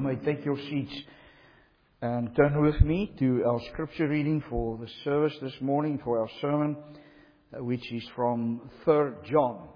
may take your seats and turn with me to our scripture reading for the service this morning, for our sermon, which is from 3 John.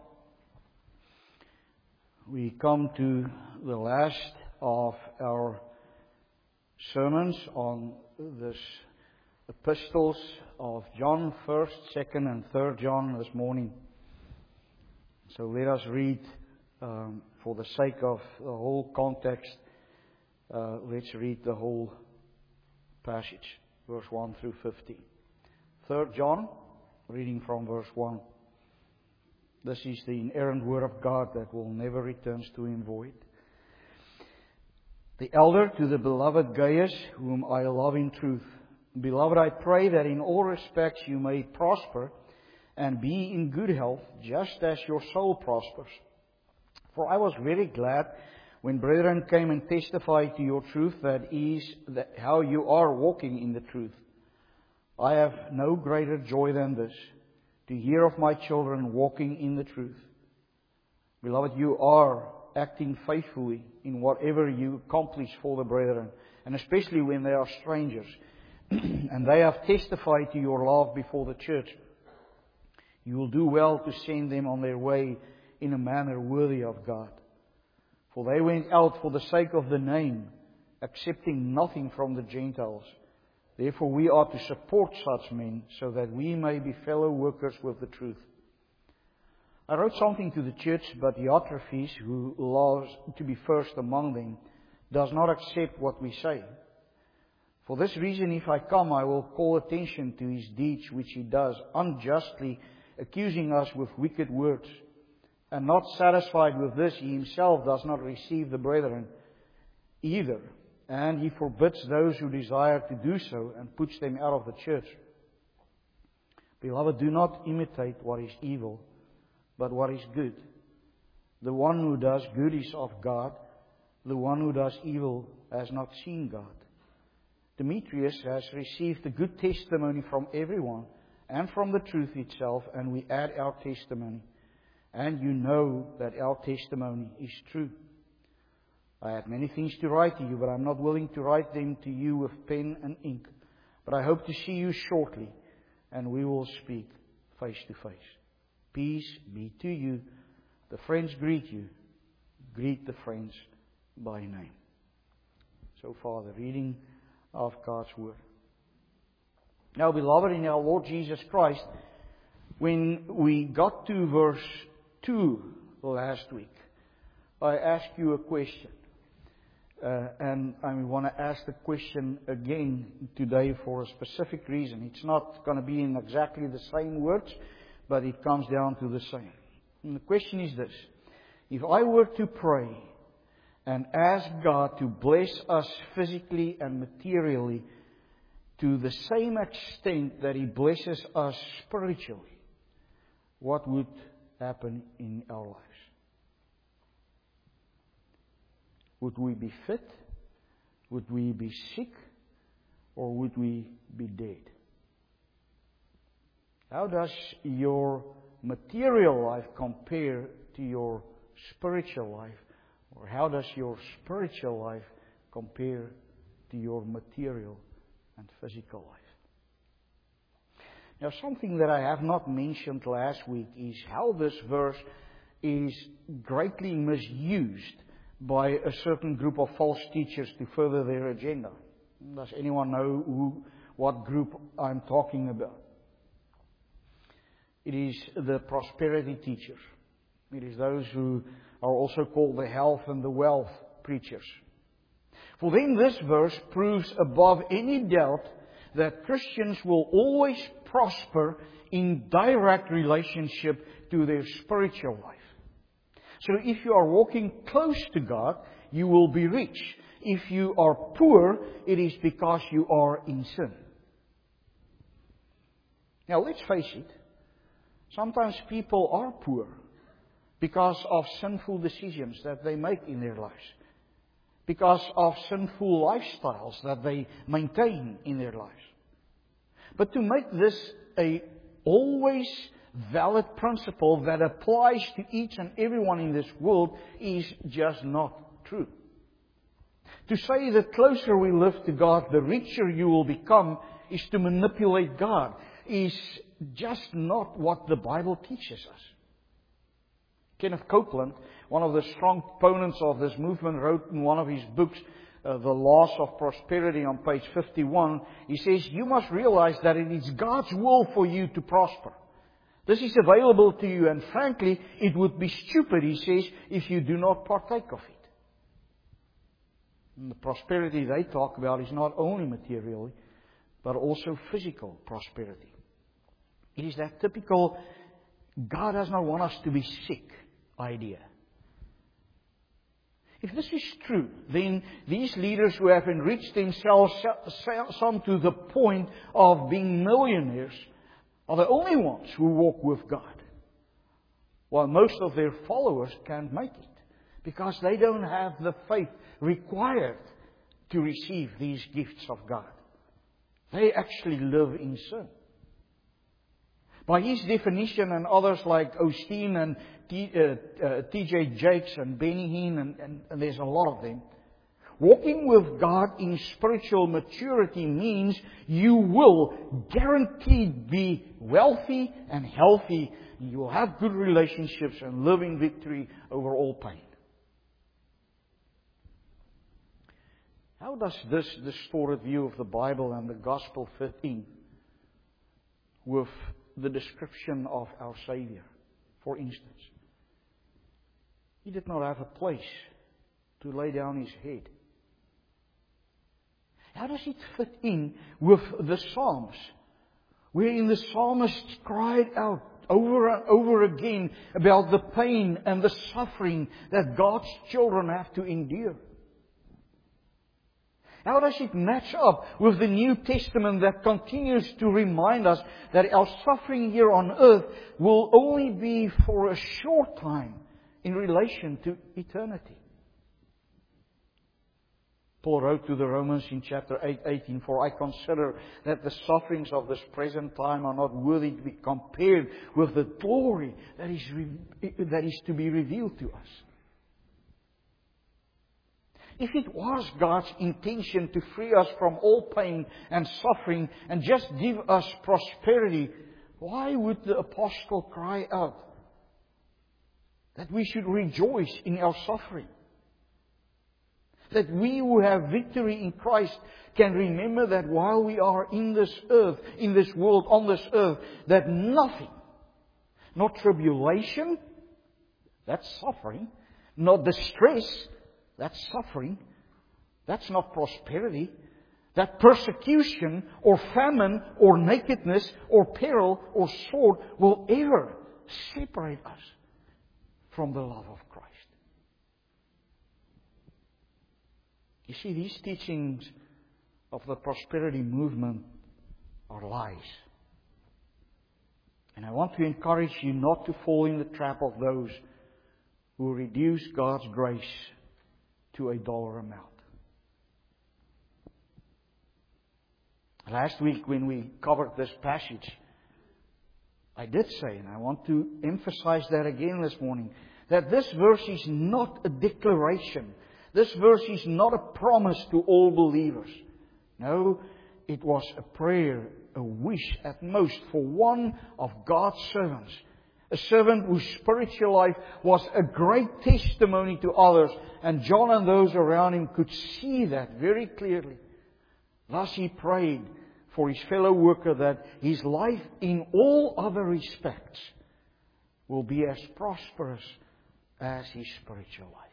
We come to the last of our sermons on this epistles of John, 1st, 2nd, and 3rd John this morning. So let us read, for the sake of the whole context, let's read the whole passage, verse 1 through 15. 3rd John, reading from verse 1. This is the inerrant word of God that will never return to him void. The elder to the beloved Gaius, whom I love in truth. Beloved, I pray that in all respects you may prosper and be in good health, just as your soul prospers. For I was very glad when brethren came and testified to your truth, that how you are walking in the truth. I have no greater joy than this, to hear of my children walking in the truth. Beloved, you are acting faithfully in whatever you accomplish for the brethren, and especially when they are strangers, and they have testified to your love before the church. You will do well to send them on their way in a manner worthy of God. For they went out for the sake of the name, accepting nothing from the Gentiles. Therefore we are to support such men, so that we may be fellow workers with the truth. I wrote something to the church, but Diotrephes, who loves to be first among them, does not accept what we say. For this reason, if I come, I will call attention to his deeds which he does, unjustly accusing us with wicked words. And not satisfied with this, he himself does not receive the brethren either. And he forbids those who desire to do so and puts them out of the church. Beloved, do not imitate what is evil, but what is good. The one who does good is of God. The one who does evil has not seen God. Demetrius has received a good testimony from everyone and from the truth itself, and we add our testimony. And you know that our testimony is true. I have many things to write to you, but I am not willing to write them to you with pen and ink. But I hope to see you shortly, and we will speak face to face. Peace be to you. The friends greet you. Greet the friends by name. So far, the reading of God's Word. Now, beloved in our Lord Jesus Christ, when we got to verse 2 last week, I asked you a question. And I want to ask the question again today for a specific reason. It's not going to be in exactly the same words, but it comes down to the same. And the question is this: if I were to pray and ask God to bless us physically and materially to the same extent that He blesses us spiritually, what would happen in our lives? Would we be fit? Would we be sick? Or would we be dead? How does your material life compare to your spiritual life? Or how does your spiritual life compare to your material and physical life? Now, something that I have not mentioned last week is how this verse is greatly misused by a certain group of false teachers to further their agenda. Does anyone know what group I'm talking about? It is the prosperity teachers. It is those who are also called the health and the wealth preachers. For them, this verse proves above any doubt that Christians will always prosper in direct relationship to their spiritual life. So if you are walking close to God, you will be rich. If you are poor, it is because you are in sin. Now let's face it, sometimes people are poor because of sinful decisions that they make in their lives, because of sinful lifestyles that they maintain in their lives. But to make this a always valid principle that applies to each and everyone in this world is just not true. To say the closer we live to God, the richer you will become, is to manipulate God, is just not what the Bible teaches us. Kenneth Copeland, one of the strong proponents of this movement, wrote in one of his books, The Loss of Prosperity, on page 51, he says, you must realize that it is God's will for you to prosper. This is available to you, and frankly, it would be stupid, he says, if you do not partake of it. And the prosperity they talk about is not only materially, but also physical prosperity. It is that typical, God does not want us to be sick idea. If this is true, then these leaders who have enriched themselves, some to the point of being millionaires, are the only ones who walk with God, while most of their followers can't make it, because they don't have the faith required to receive these gifts of God. They actually live in sin. By his definition, and others like Osteen and T.J. Jakes and Benny Hinn, and there's a lot of them, walking with God in spiritual maturity means you will guaranteed be wealthy and healthy. You will have good relationships and live in victory over all pain. How does this distorted view of the Bible and the gospel fit in with the description of our Savior? For instance, He did not have a place to lay down His head. How does it fit in with the Psalms, wherein the psalmist cried out over and over again about the pain and the suffering that God's children have to endure? How does it match up with the New Testament that continues to remind us that our suffering here on earth will only be for a short time in relation to eternity? Paul wrote to the Romans in chapter 8:18, "For I consider that the sufferings of this present time are not worthy to be compared with the glory that is to be revealed to us." If it was God's intention to free us from all pain and suffering and just give us prosperity, why would the apostle cry out that we should rejoice in our suffering? That we who have victory in Christ can remember that while we are in this earth, in this world, on this earth, that nothing, not tribulation, that's suffering, not distress, that's suffering, that's not prosperity, that persecution or famine or nakedness or peril or sword will ever separate us from the love of Christ. You see, these teachings of the prosperity movement are lies. And I want to encourage you not to fall in the trap of those who reduce God's grace to a dollar amount. Last week when we covered this passage, I did say, and I want to emphasize that again this morning, that this verse is not a declaration. This verse is not a promise to all believers. No, it was a prayer, a wish at most for one of God's servants. A servant whose spiritual life was a great testimony to others, and John and those around him could see that very clearly. Thus he prayed for his fellow worker that his life in all other respects will be as prosperous as his spiritual life.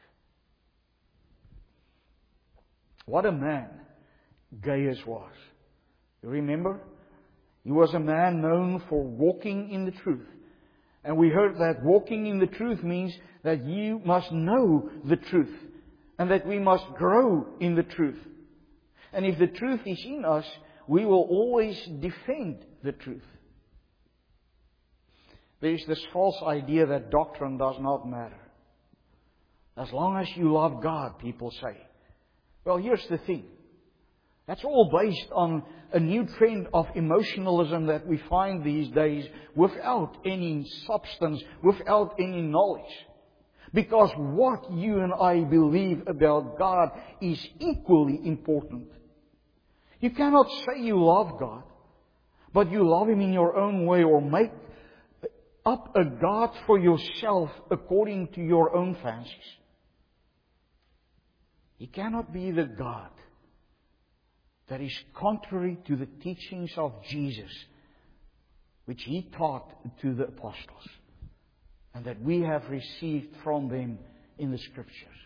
What a man Gaius was. You remember? He was a man known for walking in the truth. And we heard that walking in the truth means that you must know the truth and that we must grow in the truth. And if the truth is in us, we will always defend the truth. There is this false idea that doctrine does not matter. As long as you love God, people say. Well, here's the thing. That's all based on a new trend of emotionalism that we find these days without any substance, without any knowledge. Because what you and I believe about God is equally important. You cannot say you love God, but you love Him in your own way, or make up a God for yourself according to your own fancies. He cannot be the God that is contrary to the teachings of Jesus, which He taught to the apostles, and that we have received from them in the Scriptures.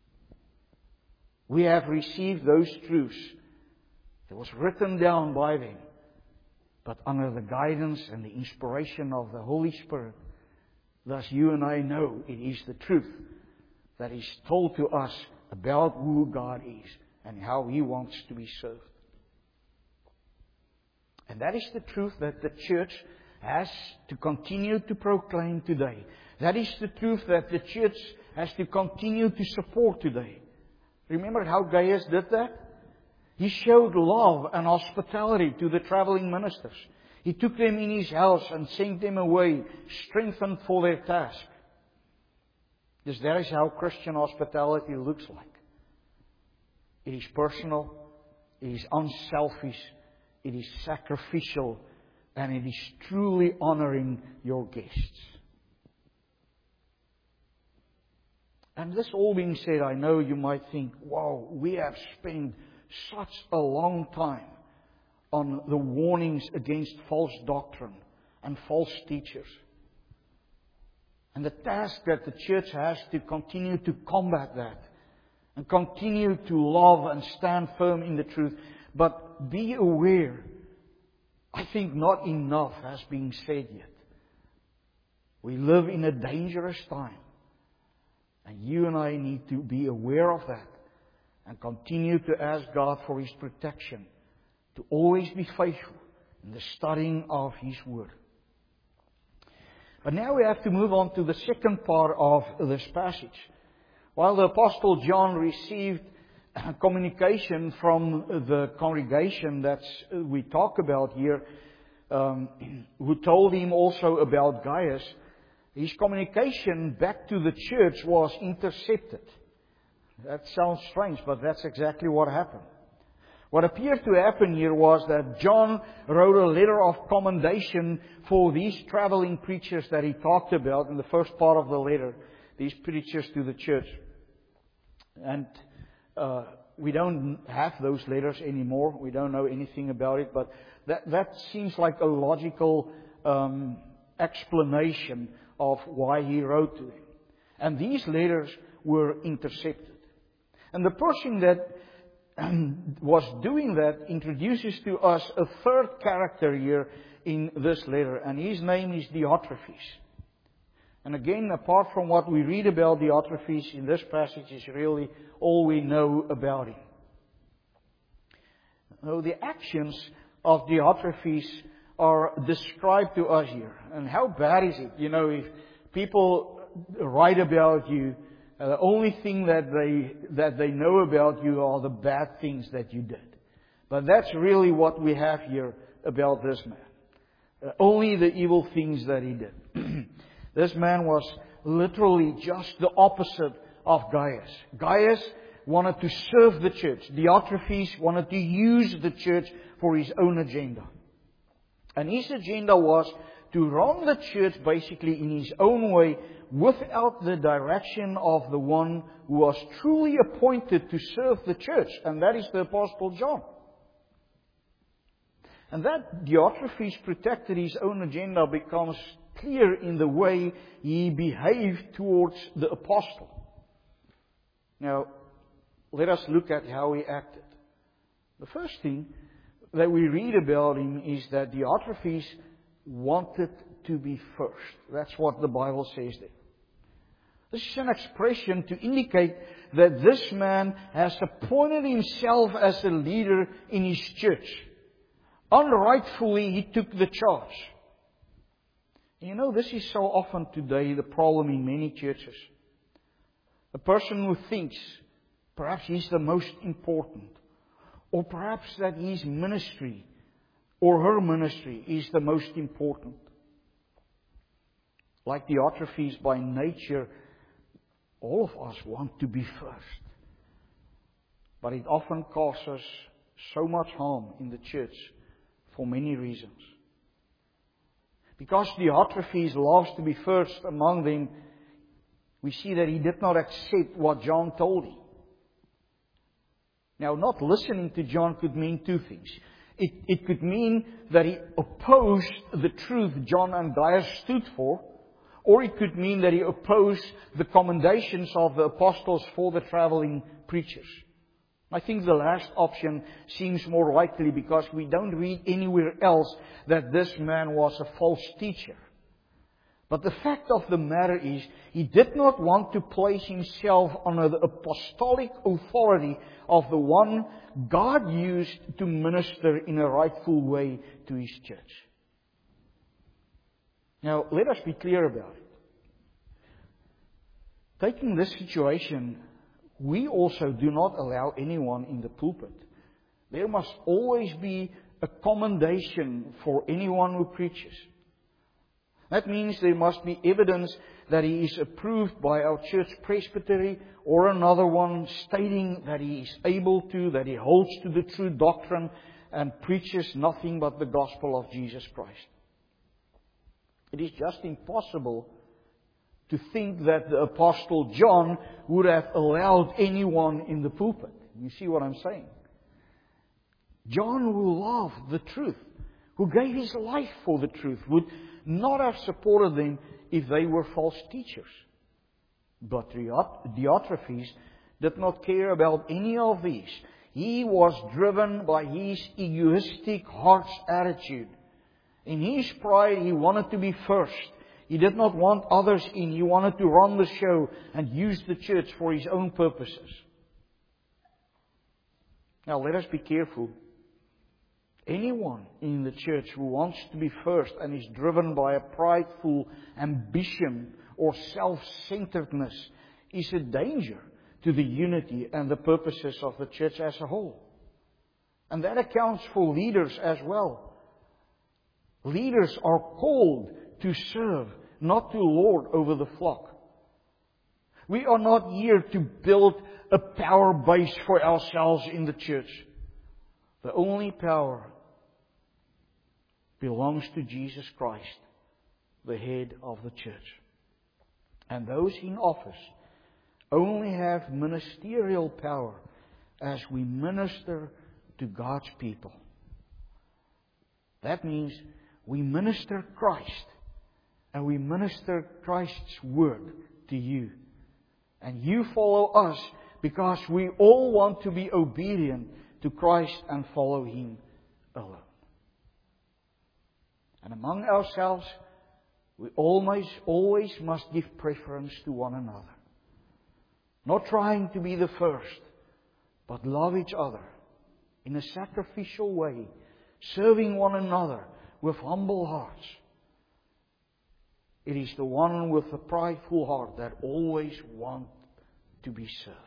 We have received those truths that was written down by them, but under the guidance and the inspiration of the Holy Spirit. Thus you and I know it is the truth that is told to us about who God is and how He wants to be served. And that is the truth that the church has to continue to proclaim today. That is the truth that the church has to continue to support today. Remember how Gaius did that? He showed love and hospitality to the traveling ministers. He took them in his house and sent them away, strengthened for their task. Because that is how Christian hospitality looks like. It is personal, it is unselfish, it is sacrificial, and it is truly honoring your guests. And this all being said, I know you might think, wow, we have spent such a long time on the warnings against false doctrine and false teachers. And the task that the church has to continue to combat that and continue to love and stand firm in the truth. But be aware, I think not enough has been said yet. We live in a dangerous time. And you and I need to be aware of that and continue to ask God for His protection, to always be faithful in the studying of His Word. But now we have to move on to the second part of this passage. While the Apostle John received communication from the congregation that we talk about here, who told him also about Gaius, his communication back to the church was intercepted. That sounds strange, but that's exactly what happened. What appeared to happen here was that John wrote a letter of commendation for these traveling preachers that he talked about in the first part of the letter, these preachers to the church. And we don't have those letters anymore. We don't know anything about it, but that seems like a logical explanation of why he wrote to them. And these letters were intercepted. And the person that was doing that introduces to us a third character here in this letter, and his name is Diotrephes. And again, apart from what we read about Diotrephes in this passage, is really all we know about him. Now, the actions of Diotrephes are described to us here. And how bad is it? You know, if people write about you, the only thing that they know about you are the bad things that you did. But that's really what we have here about this man. Only the evil things that he did. This man was literally just the opposite of Gaius. Gaius wanted to serve the church. Diotrephes wanted to use the church for his own agenda. And his agenda was to run the church basically in his own way, without the direction of the one who was truly appointed to serve the church, and that is the Apostle John. And that Diotrephes protected his own agenda becomes clear in the way he behaved towards the apostle. Now, let us look at how he acted. The first thing that we read about him is that Diotrephes wanted to be first. That's what the Bible says there. This is an expression to indicate that this man has appointed himself as a leader in his church. Unrightfully, he took the charge. You know, this is so often today the problem in many churches. A person who thinks perhaps he's the most important, or perhaps that his ministry or her ministry is the most important. Like Diotrephes by nature All of us want to be first. But it often causes so much harm in the church for many reasons. Because Diotrephes loves to be first among them, we see that he did not accept what John told him. Now, not listening to John could mean two things. It could mean that he opposed the truth John and Gaius stood for, or it could mean that he opposed the commendations of the apostles for the traveling preachers. I think the last option seems more likely because we don't read anywhere else that this man was a false teacher. But the fact of the matter is, he did not want to place himself under the apostolic authority of the one God used to minister in a rightful way to His church. Now, let us be clear about it. Taking this situation, we also do not allow anyone in the pulpit. There must always be a commendation for anyone who preaches. That means there must be evidence that he is approved by our church presbytery or another one stating that he is able to, that he holds to the true doctrine and preaches nothing but the gospel of Jesus Christ. It is just impossible to think that the Apostle John would have allowed anyone in the pulpit. You see what I'm saying? John, who loved the truth, who gave his life for the truth, would not have supported them if they were false teachers. But Diotrephes did not care about any of these. He was driven by his egoistic heart's attitude. In his pride, he wanted to be first. He did not want others in. He wanted to run the show and use the church for his own purposes. Now, let us be careful. Anyone in the church who wants to be first and is driven by a prideful ambition or self-centeredness is a danger to the unity and the purposes of the church as a whole. And that accounts for leaders as well. Leaders are called to serve, not to lord over the flock. We are not here to build a power base for ourselves in the church. The only power belongs to Jesus Christ, the head of the church. And those in office only have ministerial power as we minister to God's people. That means we minister Christ, and we minister Christ's word to you. And you follow us because we all want to be obedient to Christ and follow Him alone. And among ourselves, we always must give preference to one another. Not trying to be the first, but love each other in a sacrificial way, serving one another with humble hearts. It is the one with a prideful heart that always wants to be served.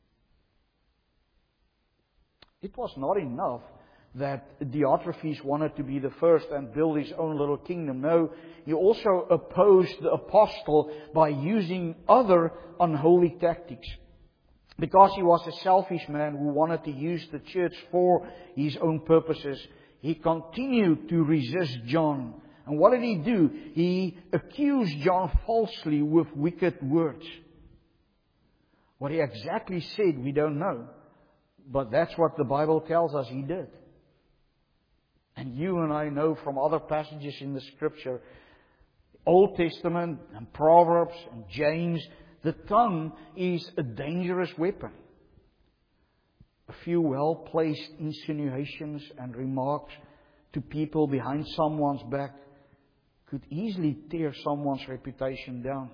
It was not enough that Diotrephes wanted to be the first and build his own little kingdom. No, he also opposed the apostle by using other unholy tactics. Because he was a selfish man who wanted to use the church for his own purposes, he continued to resist John. And what did he do? He accused John falsely with wicked words. What he exactly said, we don't know. But that's what the Bible tells us he did. And you and I know from other passages in the Scripture, Old Testament and Proverbs and James, the tongue is a dangerous weapon. A few well-placed insinuations and remarks to people behind someone's back could easily tear someone's reputation down.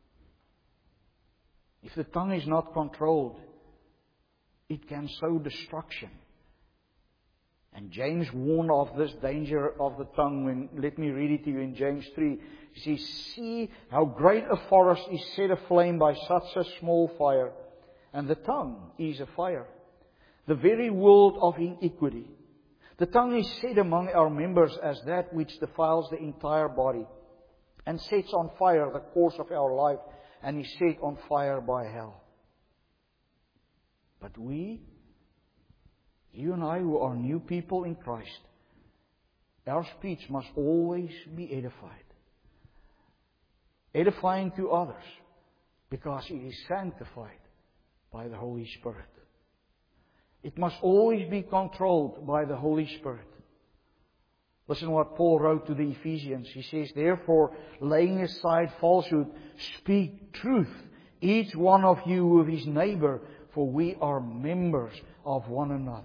If the tongue is not controlled, it can sow destruction. And James warned of this danger of the tongue when, let me read it to you in James 3. He says, "See how great a forest is set aflame by such a small fire. And the tongue is a fire, the very world of iniquity. The tongue is set among our members as that which defiles the entire body, and sets on fire the course of our life, and is set on fire by hell. But we, you and I who are new people in Christ, our speech must always be edified. Edifying to others, because it is sanctified by the Holy Spirit. It must always be controlled by the Holy Spirit. Listen to what Paul wrote to the Ephesians. He says, therefore, laying aside falsehood, speak truth, each one of you with his neighbor, for we are members of one another.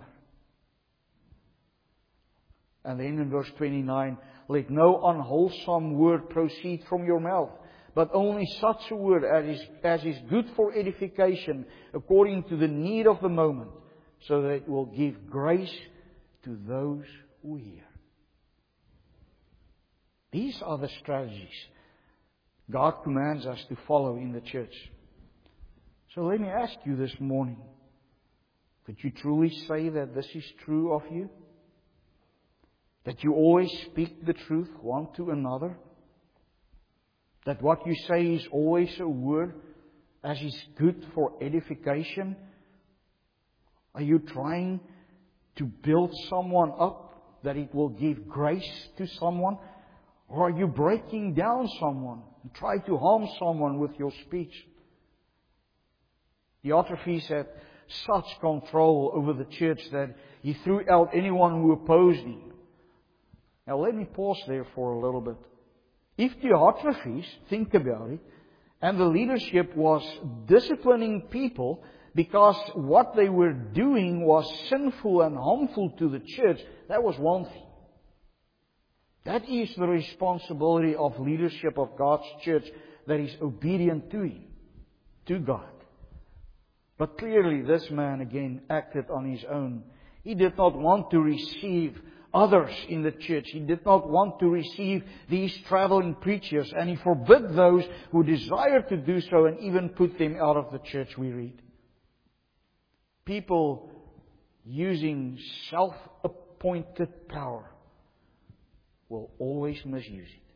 And then in verse 29, let no unwholesome word proceed from your mouth, but only such a word as is good for edification, according to the need of the moment, so that it will give grace to those who hear. These are the strategies God commands us to follow in the church. So let me ask you this morning, could you truly say that this is true of you? That you always speak the truth one to another? That what you say is always a word as is good for edification? Are you trying to build someone up, that it will give grace to someone? Or are you breaking down someone and try to harm someone with your speech? Diotrephes had such control over the church that he threw out anyone who opposed him. Now let me pause there for a little bit. If Diotrephes, think about it, and the leadership was disciplining people because what they were doing was sinful and harmful to the church, that was one thing. That is the responsibility of leadership of God's church that is obedient to Him, to God. But clearly this man again acted on his own. He did not want to receive others in the church. He did not want to receive these traveling preachers, and he forbid those who desired to do so and even put them out of the church, we read. People using self-appointed power will always misuse it.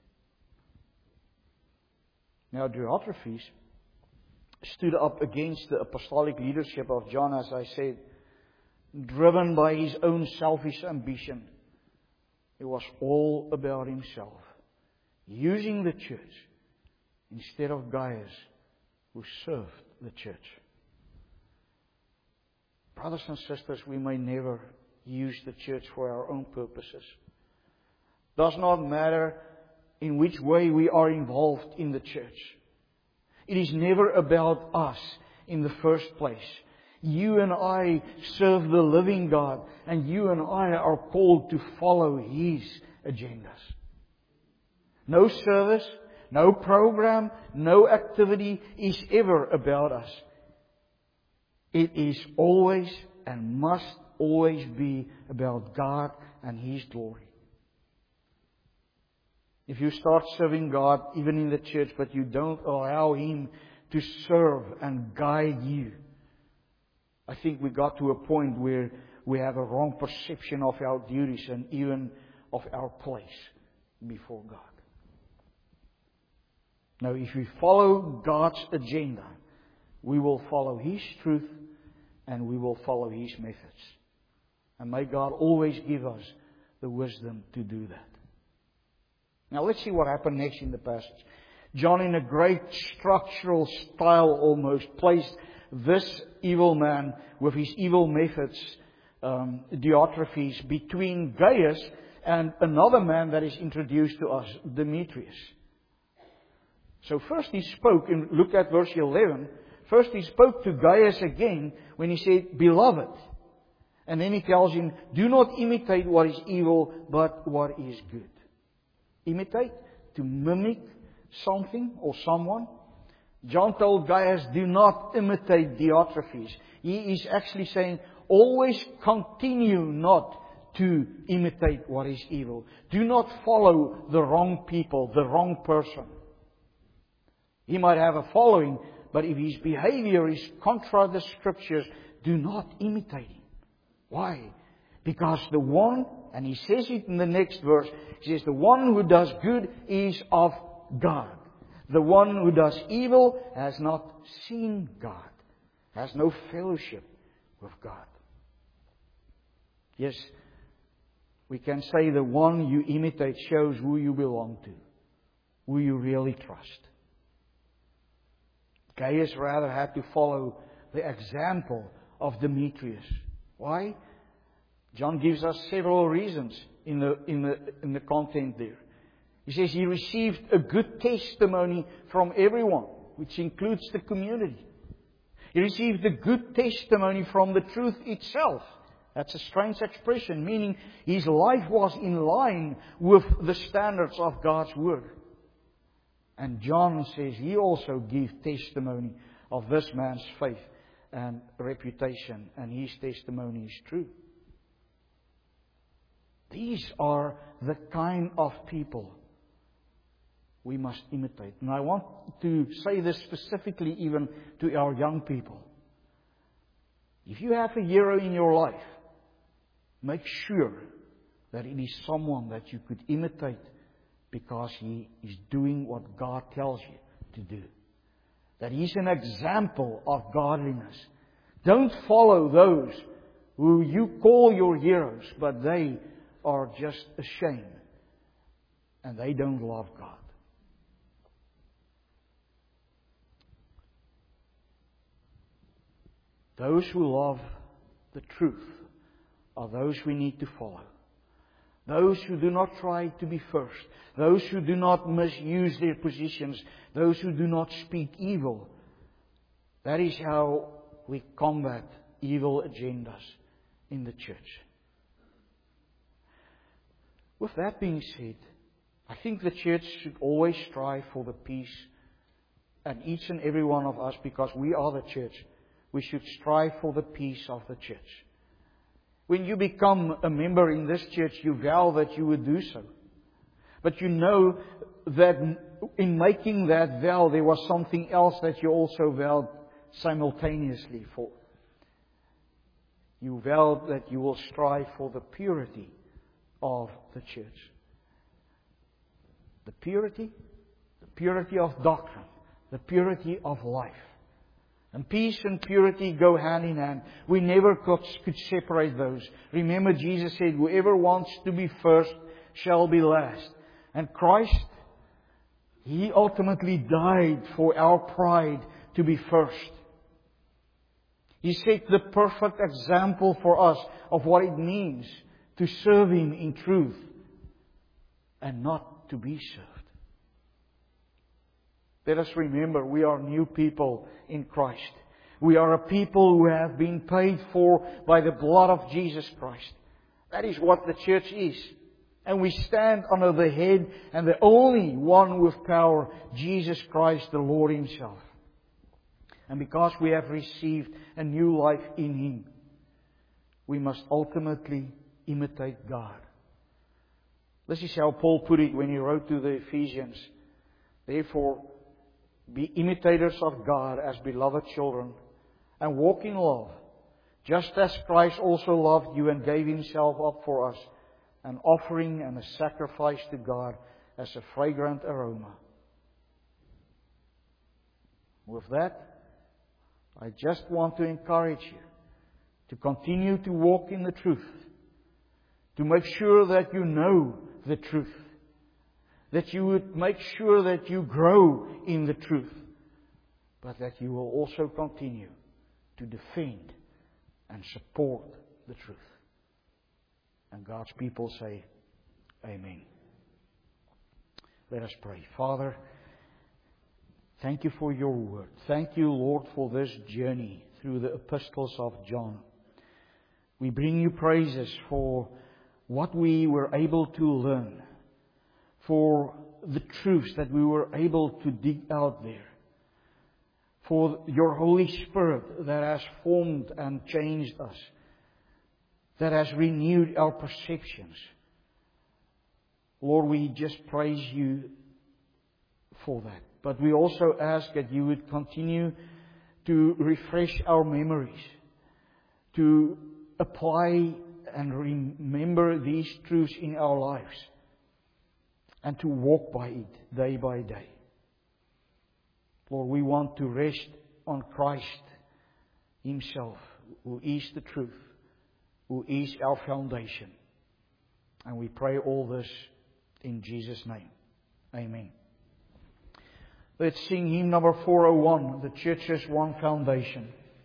Now, Diotrephes stood up against the apostolic leadership of John, as I said, driven by his own selfish ambition. It was all about himself, using the church instead of Gaius, who served the church. Brothers and sisters, we may never use the church for our own purposes. Does not matter in which way we are involved in the church. It is never about us in the first place. You and I serve the living God, and you and I are called to follow His agendas. No service, no program, no activity is ever about us. It is always and must always be about God and His glory. If you start serving God, even in the church, but you don't allow Him to serve and guide you, I think we got to a point where we have a wrong perception of our duties and even of our place before God. Now, if we follow God's agenda, we will follow His truth and we will follow His methods. And may God always give us the wisdom to do that. Now let's see what happened next in the passage. John, in a great structural style almost, placed this evil man with his evil methods, Diotrephes, between Gaius and another man that is introduced to us, Demetrius. So first he spoke, and look at verse 11. First he spoke to Gaius again when he said, Beloved. And then he tells him, do not imitate what is evil, but what is good. Imitate, to mimic something or someone. John told Gaius, do not imitate Diotrephes. He is actually saying, always continue not to imitate what is evil. Do not follow the wrong people, the wrong person. He might have a following, but if his behavior is contra the Scriptures, do not imitate him. Why? Because the one, and he says it in the next verse, he says, the one who does good is of God. The one who does evil has not seen God, has no fellowship with God. Yes, we can say the one you imitate shows who you belong to, who you really trust. Gaius rather had to follow the example of Demetrius. Why? John gives us several reasons in the content there. He says he received a good testimony from everyone, which includes the community. He received a good testimony from the truth itself. That's a strange expression, meaning his life was in line with the standards of God's Word. And John says he also gave testimony of this man's faith and reputation, and his testimony is true. These are the kind of people we must imitate. And I want to say this specifically even to our young people. If you have a hero in your life, make sure that it is someone that you could imitate because he is doing what God tells you to do. That he's an example of godliness. Don't follow those who you call your heroes, but they are just ashamed and they don't love God. Those who love the truth are those we need to follow. Those who do not try to be first. Those who do not misuse their positions. Those who do not speak evil. That is how we combat evil agendas in the church. With that being said, I think the church should always strive for the peace. And each and every one of us, because we are the church, we should strive for the peace of the church. When you become a member in this church, you vow that you would do so. But you know that in making that vow, there was something else that you also vowed simultaneously for. You vowed that you will strive for the purity of the church. The purity of doctrine, the purity of life. And peace and purity go hand in hand. We never could separate those. Remember, Jesus said, whoever wants to be first shall be last. And Christ, He ultimately died for our pride to be first. He set the perfect example for us of what it means to serve Him in truth and not to be served. Let us remember, we are new people in Christ. We are a people who have been paid for by the blood of Jesus Christ. That is what the church is. And we stand under the head and the only one with power, Jesus Christ, the Lord Himself. And because we have received a new life in Him, we must ultimately imitate God. This is how Paul put it when he wrote to the Ephesians. Therefore, be imitators of God as beloved children, and walk in love, just as Christ also loved you and gave Himself up for us, an offering and a sacrifice to God as a fragrant aroma. With that, I just want to encourage you to continue to walk in the truth, to make sure that you know the truth, that you would make sure that you grow in the truth, but that you will also continue to defend and support the truth. And God's people say, Amen. Let us pray. Father, thank You for Your word. Thank You, Lord, for this journey through the epistles of John. We bring You praises for what we were able to learn, for the truths that we were able to dig out there, for Your Holy Spirit that has formed and changed us, that has renewed our perceptions. Lord, we just praise You for that. But we also ask that You would continue to refresh our memories, to apply and remember these truths in our lives, and to walk by it day by day. Lord, we want to rest on Christ Himself, who is the truth, who is our foundation. And we pray all this in Jesus' name. Amen. Let's sing hymn number 401, The Church's One Foundation.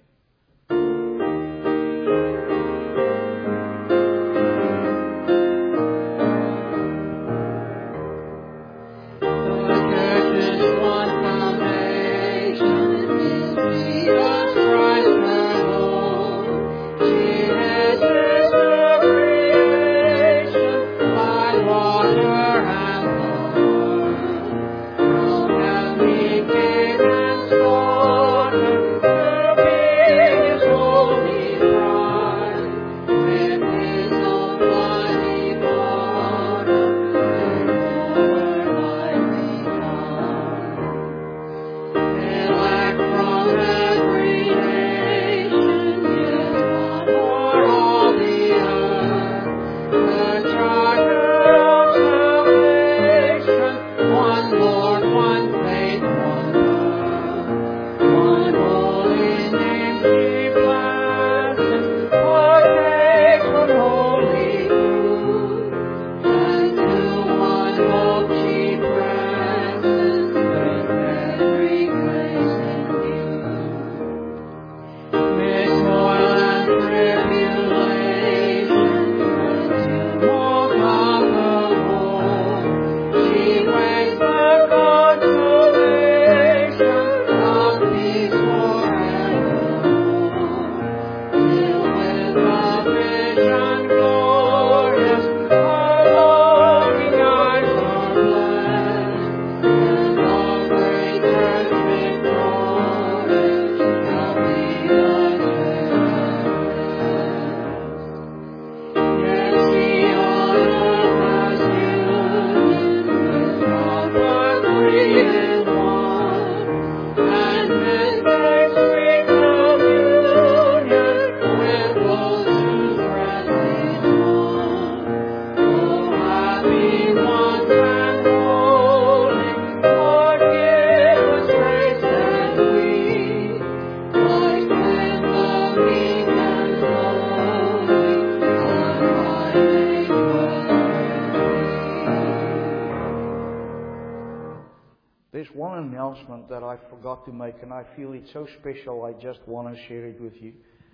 That I forgot to make, and I feel it's so special. I just want to share it with you.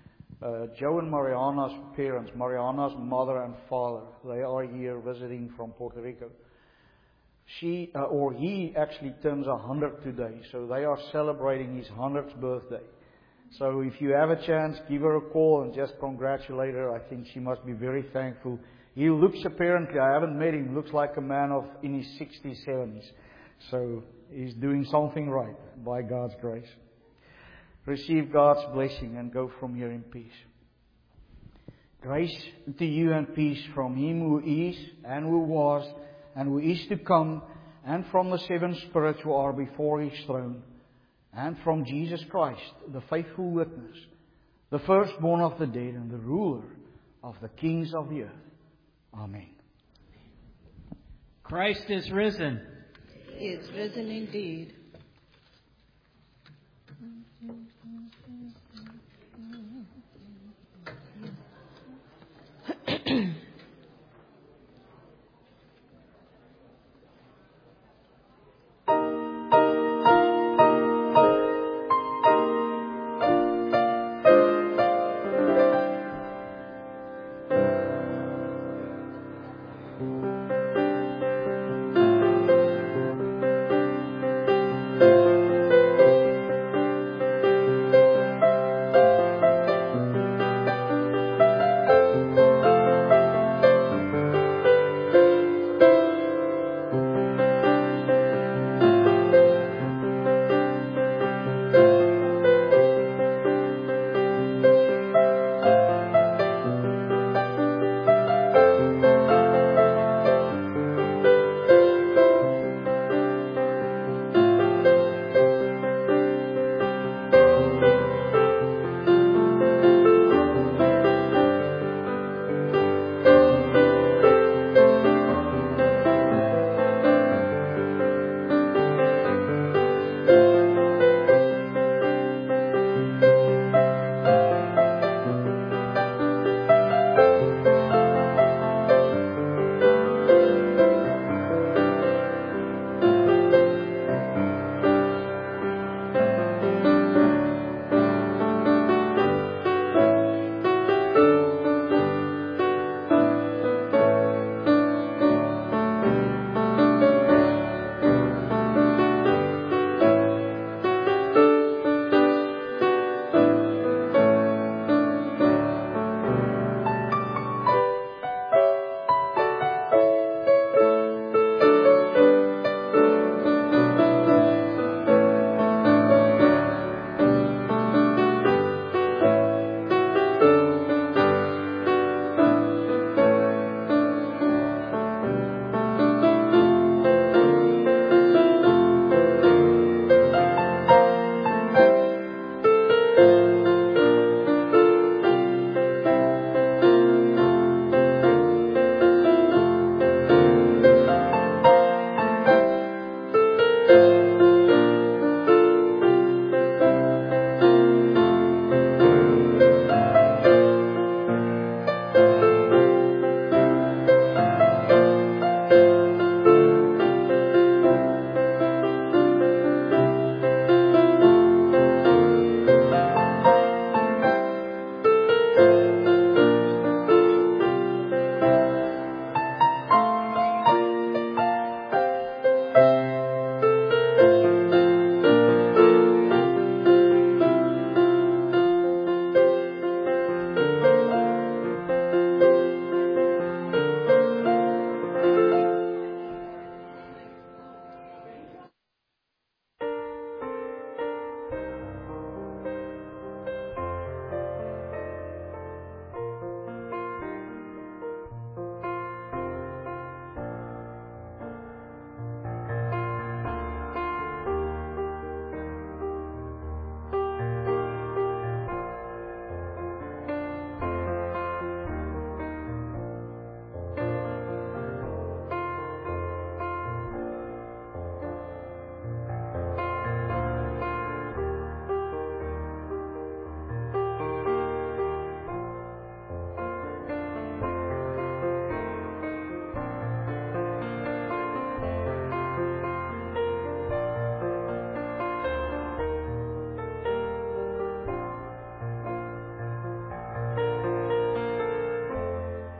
Joe and Mariana's parents, Mariana's mother and father, they are here visiting from Puerto Rico. He actually turns 100 today, so they are celebrating his 100th birthday. So if you have a chance, give her a call and just congratulate her. I think she must be very thankful. He looks, apparently, I haven't met him, looks like a man in his 60s, 70s. So he's doing something right by God's grace. Receive God's blessing and go from here in peace. Grace to you and peace from Him who is and who was and who is to come, and from the seven spirits who are before His throne, and from Jesus Christ, the faithful witness, the firstborn of the dead and the ruler of the kings of the earth. Amen. Christ is risen. He is risen indeed.